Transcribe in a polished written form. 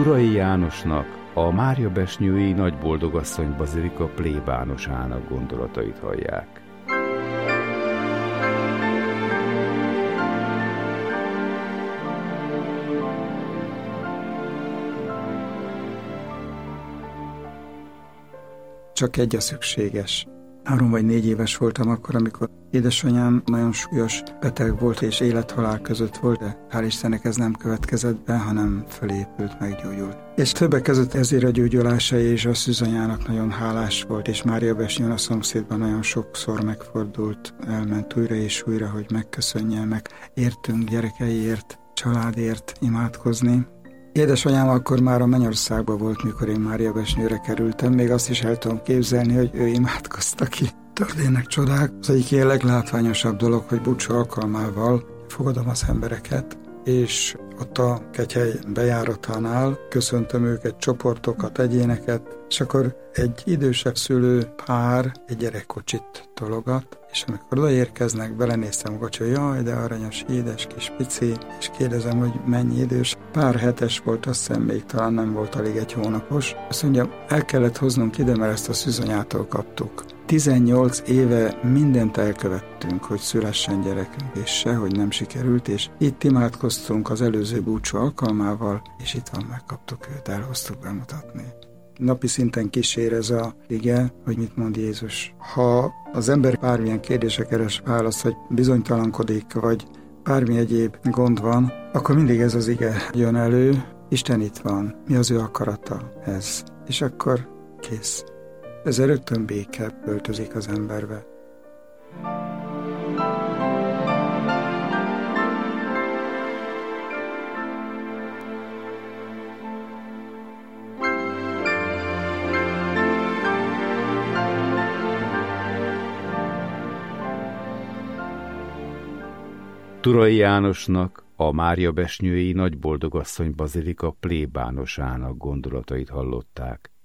Turai Jánosnak, a Máriabesnyői Nagyboldogasszony bazilika plébánosának gondolatait hallják. Csak egy a szükséges. 3 vagy 4 éves voltam akkor, amikor édesanyám nagyon súlyos beteg volt, és élet-halál között volt, de hál' Istennek ez nem következett be, hanem fölépült, meggyógyult. És többek között ezért a gyógyulása és a szűzanyának nagyon hálás volt, és Máriabesnyőn a szomszédban nagyon sokszor megfordult, elment újra és újra, hogy megköszönje, meg értünk, gyerekeiért, családért imádkozni. Édesanyám akkor már a Mennyországban volt, mikor én Máriabesnyőre kerültem, még azt is el tudom képzelni, hogy ő imádkozta ki. Történnek csodák. Az egyik ilyen leglátványosabb dolog, hogy búcsú alkalmával fogadom az embereket, és ott a kegyhely bejáratánál köszöntöm őket, csoportokat, egyéneket, és akkor egy idősebb szülő pár egy gyerekkocsit tologat, és amikor odaérkeznek, belenéztem a kocsi, jaj, de aranyos, édes kis pici, és kérdezem, hogy mennyi idős. Pár hetes volt, azt hiszem még talán nem volt, alig 1 hónapos. Azt mondja, el kellett hoznunk ide, mert ezt a szűzanyától kaptuk. 18 éve mindent elkövettünk, hogy szülessen gyerekünk, és sehogy nem sikerült, és itt imádkoztunk az előző búcsú alkalmával, és itt van, megkaptuk őt, elhoztuk bemutatni. Napi szinten kísér ez a ige, hogy mit mond Jézus. Ha az ember bármilyen kérdésre keres választ, vagy bizonytalankodik, vagy bármi egyéb gond van, akkor mindig ez az ige jön elő, Isten itt van, mi az ő akarata ez, és akkor kész. Ezzel rögtön béke öltözik az emberbe. Turai Jánosnak, a Máriabesnyői Nagyboldogasszony bazilika plébánosának gondolatait hallották.